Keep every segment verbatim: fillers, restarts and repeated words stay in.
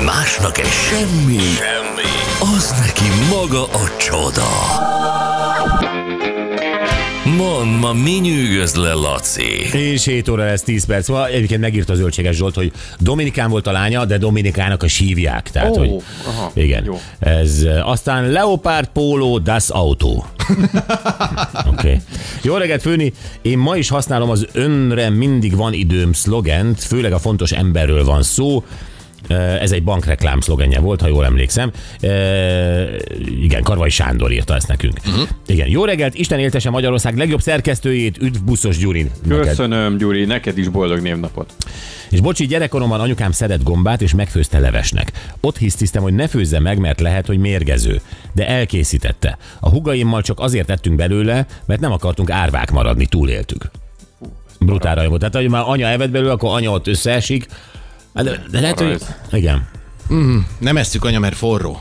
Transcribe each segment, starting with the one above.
Másnak egy semmi, semmi, az neki maga a csoda. Mondd, ma mi nyűgöz le, Laci? És hét óra lesz tíz perc. Ma egyébként megírta a Zöldséges Zsolt, hogy Dominikán volt a lánya, de Dominikának a hívják. Tehát, oh, hogy aha, igen. Jó. Ez, aztán Leopard Polo Das Auto. Oké. Okay. Jó reggelt, Főni! Én ma is használom az önre mindig van időm szlogent, főleg a fontos emberről van szó. Ez egy bankreklám szlogenje volt, ha jól emlékszem. E, igen, Karvai Sándor írta ezt nekünk. Uh-huh. Igen, jó reggelt, Isten éltesse Magyarország legjobb szerkesztőjét, üdv Buszos Gyurin. Köszönöm, neked. Gyuri, neked is boldog névnapot. És bocsi, gyerekkoromban anyukám szedett gombát, és megfőzte levesnek. Ott hisztisztem, hogy ne főzze meg, mert lehet, hogy mérgező. De elkészítette. A húgaimmal csak azért tettünk belőle, mert nem akartunk árvák maradni, túléltük. Brutál rajongó. Tehát, hogy már anya evett belőle, akkor anya ott összeesik. De, de lehet, hogy... Igen. Mm, nem esszük, anya, mert forró.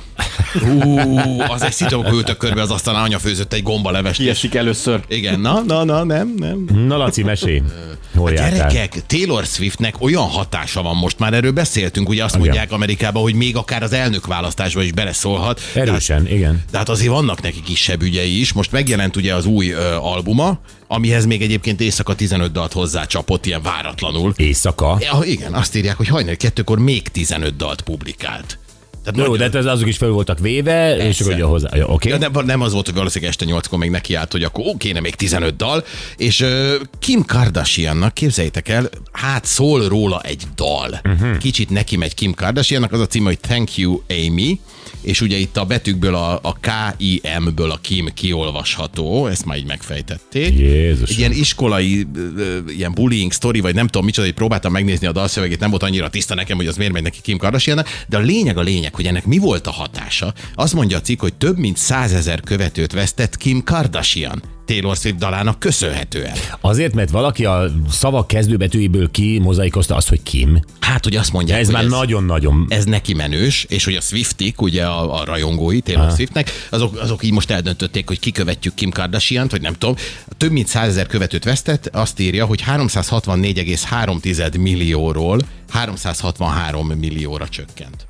Ú, az egy szitom, hogy ültök körbe az asztalán, anya főzött egy gombalevest. Kiesik először. Igen, na, na, na, nem, nem. Na, Laci, mesélj. Hol jártál? Gyerekek, Taylor Swiftnek olyan hatása van most, már erről beszéltünk, ugye azt igen. mondják Amerikában, hogy még akár az elnökválasztásba is beleszólhat. Erősen, de, igen. De hát azért vannak neki kisebb ügyei is. Most megjelent ugye az új uh, albuma, amihez még egyébként éjszaka tizenöt dalt hozzácsapott, ilyen váratlanul. Éjszaka? Ja, igen, azt írják, hogy hajnali kettőkor még tizenöt dalt publikált. Jó, nagyon... de azok is fel voltak véve, persze. És akkor hozzá. Ja, okay. Ja, nem, nem az volt, hogy valószínűleg este nyolckor még nekiállt, hogy akkor ó, kéne még tizenöt dal, és uh, Kim Kardashiannak, képzeljétek el, hát szól róla egy dal. Uh-huh. Kicsit neki megy Kim Kardashiannak, az a címe, hogy Thank You, Amy, és ugye itt a betűkből a, a K I M-ből a Kim kiolvasható, ezt már így megfejtették. Jézus. Egy ilyen iskolai, ilyen bullying sztori, vagy nem tudom micsoda, hogy próbáltam megnézni a dalszövegét, nem volt annyira tiszta nekem, hogy az miért megy neki Kim Kardashiannak, de a lényeg a lényeg, hogy ennek mi volt a hatása. Azt mondja a cikk, hogy több mint százezer követőt vesztett Kim Kardashian Taylor Swift dalának köszönhetően. Azért, mert valaki a szavak kezdőbetűiből kimozaikozta azt, hogy Kim. Hát, hogy azt mondják, ez hogy már ez, nagyon-nagyon... ez neki menős, és hogy a Swiftik, ugye a, a rajongói Taylor Aha. Swiftnek, azok, azok így most eldöntötték, hogy kikövetjük Kim Kardashiant, vagy nem tudom. Több mint százezer követőt vesztett, azt írja, hogy háromszázhatvannégy egész három millióról háromszázhatvanhárom millióra csökkent.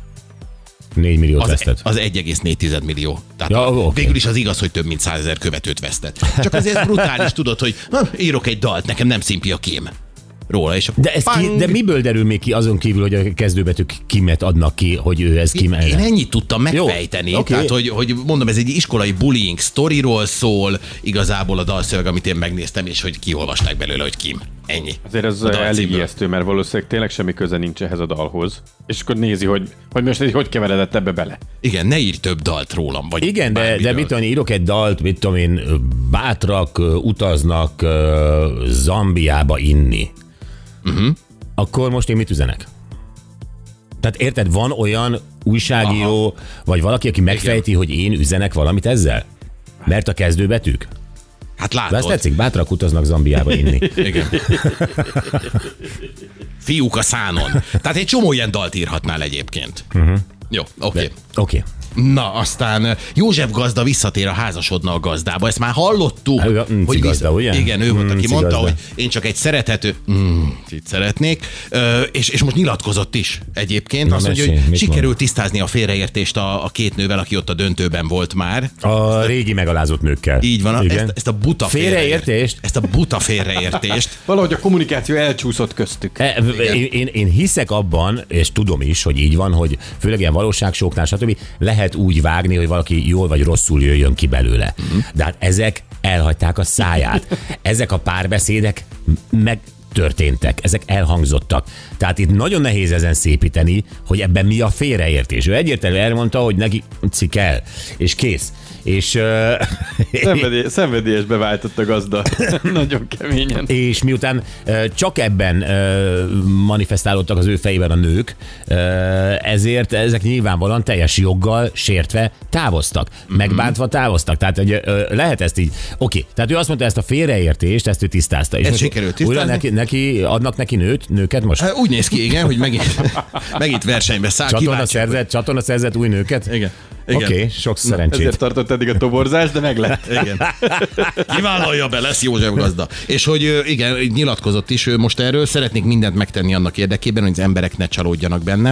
négy milliót az, vesztett. Az egy egész négy millió. Tehát ja, okay. Végül is az igaz, hogy több mint százezer követőt vesztett. Csak azért ez brutális, tudod, hogy írok egy dalt, nekem nem szimpi a Kim. Róla, és de, ez ki, de miből derül még ki azon kívül, hogy a kezdőbetűk Kimet adnak ki, hogy ő ez Kim ellen? Én ennyit tudtam megfejteni. Jó, okay. Tehát, hogy, hogy mondom, ez egy iskolai bullying sztoriról szól, igazából a dalszöveg, amit én megnéztem, és hogy kiolvasták belőle, hogy Kim. Ennyi. Azért ez elég ijesztő, mert valószínűleg tényleg semmi köze nincs ehhez a dalhoz. És akkor nézi, hogy, hogy most egy, hogy keveredett ebbe bele. Igen, ne írj több dalt rólam. Vagy igen, de, de mit tudom, írok egy dalt, mit tudom én, bátrak utaznak Zambiába inni. Uh-huh. Akkor most én mit üzenek? Tehát érted, van olyan újságíró, aha. vagy valaki, aki megfejti, igen. hogy én üzenek valamit ezzel? Mert a kezdőbetűk? Hát látod. De ezt tetszik, bátrak utaznak Zambiába inni. Igen. Fiúk a szánon. Tehát egy csomó ilyen dalt írhatnál egyébként. Uh-huh. Jó, oké. Okay. Oké. Okay. Na, aztán József gazda visszatér a házasodna a gazdába. Ezt már hallottuk. Hű, hogy gazda, ugye? Igen, ő volt, mm, aki mondta, gazda. hogy én csak egy szerethető... Mm, itt szeretnék. Ö, és, és most nyilatkozott is egyébként. Na, azt mondja, hogy sikerült mond? tisztázni a félreértést a, a két nővel, aki ott a döntőben volt már. A régi megalázott nőkkel. Így van. Ezt, ezt a buta félreértést. Ezt a buta félreértést. Valahogy a kommunikáció elcsúszott köztük. E, én, én, én hiszek abban, és tudom is, hogy így van, hogy főleg ilyen valóságsóknál, stb. Lehet úgy vágni, hogy valaki jól vagy rosszul jöjjön ki belőle. Uh-huh. De hát ezek elhagyták a száját. Ezek a párbeszédek meg történtek, ezek elhangzottak. Tehát itt nagyon nehéz ezen szépíteni, hogy ebben mi a félreértés. Ő egyértelműen elmondta, hogy neki kell, és kész. És uh, Szenvedély, szenvedélyesbe váltott a gazda. Nagyon keményen. És miután uh, csak ebben uh, manifestálódtak az ő fejében a nők, uh, ezért ezek nyilvánvalóan teljes joggal sértve távoztak. Mm-hmm. Megbántva távoztak. Tehát hogy, uh, lehet ezt így. Oké, okay. Tehát ő azt mondta, ezt a félreértést, ezt ő tisztázta. És ez sikerült tisztázni? Neki, neki, adnak neki nőt, nőket most? Uh, úgy néz ki, igen, hogy megint, megint versenybe száll. Csatorna szerzett, csatorna szerzett új nőket? Igen. Oké, okay, sok szerencsét. Ezért tartott eddig a toborzás, de meg lett. Igen. Kivállalja be, lesz József gazda. És hogy igen, nyilatkozott is ő most erről, szeretnék mindent megtenni annak érdekében, hogy az emberek ne csalódjanak bennem.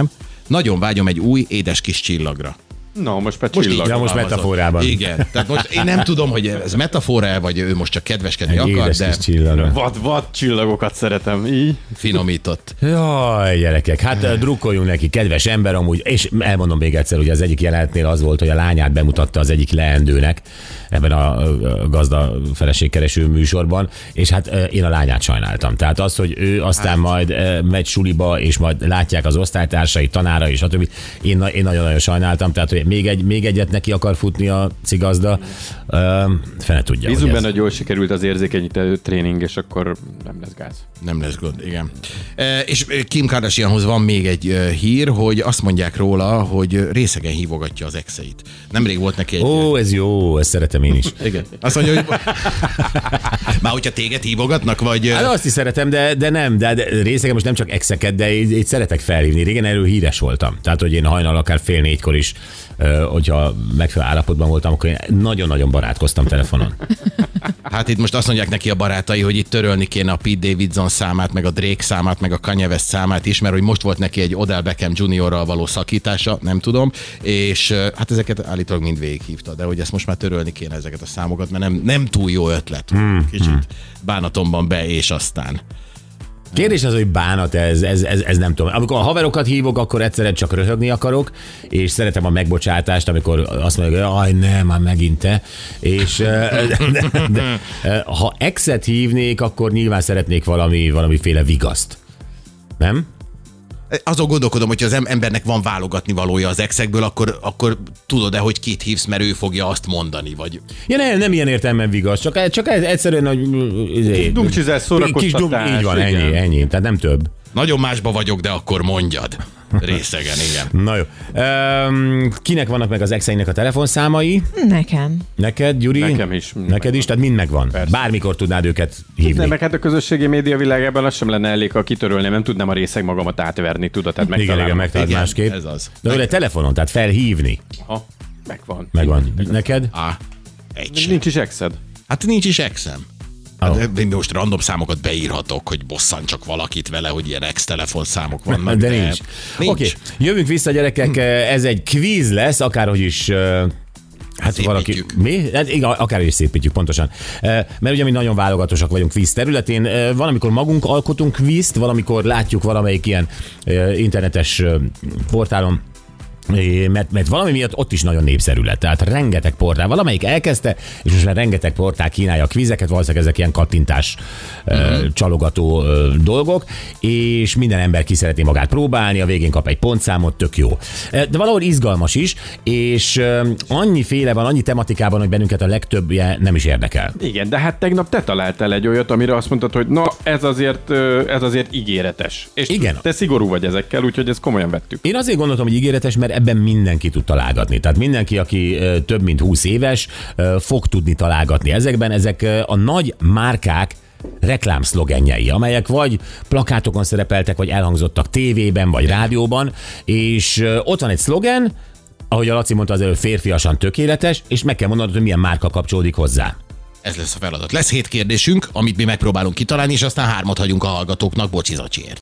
Nagyon vágyom egy új, édes kis csillagra. No, most már Most csillag. így Ja, most fogalmazott. metaforában. Igen. Tehát most én nem tudom, hogy ez metafora vagy ő most csak kedveskedni akar, Édes de kis csillagra. Vad, vad csillagokat szeretem, így. finomított. Jaj, gyerekek, hát drukkoljunk neki, kedves ember amúgy, és elmondom még egyszer, hogy az egyik jelenetnél az volt, hogy a lányát bemutatta az egyik leendőnek ebben a gazda feleségkereső műsorban, és hát én a lányát sajnáltam. Tehát az, hogy ő aztán majd megy suliba, és majd látják az osztálytársai, tanára és stb. Én, én nagyon-nagyon sajnáltam, tehát hogy még, egy, még egyet neki akar futni a cigazda, fene tudja. Bízunk hogy ez... benne, hogy jól sikerült az érzékenyítő tréning, és akkor nem lesz gáz. Nem lesz gond, igen. E, és Kim Kardashianhoz van még egy e, hír, hogy azt mondják róla, hogy részegen hívogatja az exeit. Nemrég volt neki egy... Ó, ez jó, ezt szeretem én is. Igen. Azt mondja, hogy... Már hogyha téged hívogatnak, vagy... Hát azt is szeretem, de, de nem, de, de részegen most nem csak exeket, de így, így szeretek felhívni. Régen erről híres voltam. Tehát, hogy én hajnal akár fél négykor is, hogyha megfelelő állapotban voltam, akkor én nagyon-nagyon barátkoztam telefonon. Hát itt most azt mondják neki a barátai, hogy itt törölni kéne a Pete Davidson számát, meg a Drake számát, meg a Kanye West számát is, mert hogy most volt neki egy Odell Beckham juniorral való szakítása, nem tudom, és hát ezeket állítólag mind végighívta, de hogy ezt most már törölni kéne ezeket a számokat, mert nem, nem túl jó ötlet. Kicsit bánatomban be, és aztán. Kérdés az, hogy bánat, ez, ez, ez, ez nem tudom. Amikor a haverokat hívok, akkor egyszerűen csak röhögni akarok, és szeretem a megbocsátást, amikor azt mondják, hogy aj, nem, már megint te. És de, de, de, ha exet hívnék, akkor nyilván szeretnék valami, valamiféle vigaszt. Nem? Azon gondolkodom, hogyha az embernek van válogatni valója az exekből, akkor, akkor tudod-e, hogy kit hívsz, mert ő fogja azt mondani, vagy... Ja, nem, nem ilyen értelemben vigasz, csak, csak egyszerűen, hogy... Dumcsizás, szórakoztatás. Így van, ennyi, igen. ennyi, tehát nem több. Nagyon másba vagyok, de akkor mondjad. Részegen, igen. Na jó. Um, kinek vannak meg az exeinek a telefonszámai? Nekem. Neked, Gyuri? Nekem is. Neked is, tehát mind megvan. Persze. Bármikor tudnád őket hívni. Nem, meg hát a közösségi média világában az sem lenne elég, ha kitörölném, nem tudnám a részeg magamat átverni, tudod, tehát Igen, igen, megtalálom. megtalálod Igen, másképp. ez az. De hogy egy telefonon, tehát felhívni. Ha, megvan. Megvan. Neked? Á, egy sem. Nincs is exed. Hát nincs is exem. Oh. Hát, én most random számokat beírhatok, hogy bosszantsak valakit vele, hogy ilyen ex-telefonszámok vannak. De nincs. nincs. Oké, okay. Jövünk vissza, gyerekek, ez egy kvíz lesz, akárhogy is... Hát Szépítjük. valaki... Mi? Hát igen, akárhogy is szépítjük, pontosan. Mert ugye mi nagyon válogatosak vagyunk kvíz területén. Van, amikor magunk alkotunk kvízt, valamikor látjuk valamelyik ilyen internetes portálon, Mert, mert valami miatt ott is nagyon népszerű lett. Tehát rengeteg portál, valamelyik elkezdte, és most már rengeteg portál kínálja a kvízeket, valószínűleg ezek ilyen kattintás mm-hmm. csalogató dolgok, és minden ember ki szeretné magát próbálni, a végén kap egy pontszámot, tök jó. De valahol izgalmas is, és annyiféle van, annyi tematikában, hogy bennünket a legtöbbje nem is érdekel. Igen, de hát tegnap te találtál egy olyat, amire azt mondtad, hogy na, ez azért, ez azért ígéretes. És Igen. te szigorú vagy ezekkel, úgyhogy ezt komolyan vettük. Én azért gondoltam, hogy ígéretes, mert ebben mindenki tud találgatni. Tehát mindenki, aki több mint húsz éves, fog tudni találgatni ezekben. Ezek a nagy márkák reklámszlogenjei, amelyek vagy plakátokon szerepeltek, vagy elhangzottak tévében, vagy rádióban, és ott van egy szlogen, ahogy a Laci mondta, az előbb férfiasan tökéletes, és meg kell mondanod, hogy milyen márka kapcsolódik hozzá. Ez lesz a feladat. Lesz hét kérdésünk, amit mi megpróbálunk kitalálni, és aztán hármat hagyunk a hallgatóknak, bocsi zacsiért.